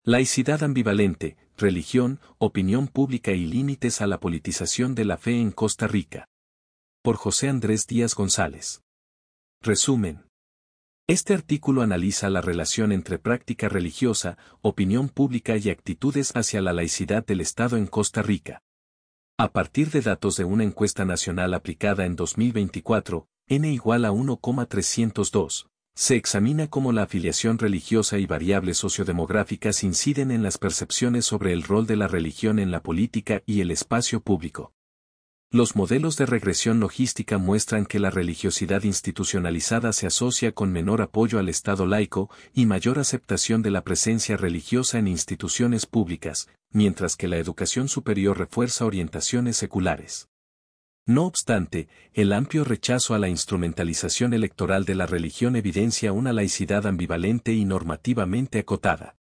Laicidad ambivalente, religión, opinión pública y límites a la politización de la fe en Costa Rica. Por José Andrés Díaz González. Resumen. Este artículo analiza la relación entre práctica religiosa, opinión pública y actitudes hacia la laicidad del Estado en Costa Rica. A partir de datos de una encuesta nacional aplicada en 2024, N igual a 1,302. Se examina cómo la afiliación religiosa y variables sociodemográficas inciden en las percepciones sobre el rol de la religión en la política y el espacio público. Los modelos de regresión logística muestran que la religiosidad institucionalizada se asocia con menor apoyo al Estado laico y mayor aceptación de la presencia religiosa en instituciones públicas, mientras que la educación superior refuerza orientaciones seculares. No obstante, el amplio rechazo a la instrumentalización electoral de la religión evidencia una laicidad ambivalente y normativamente acotada.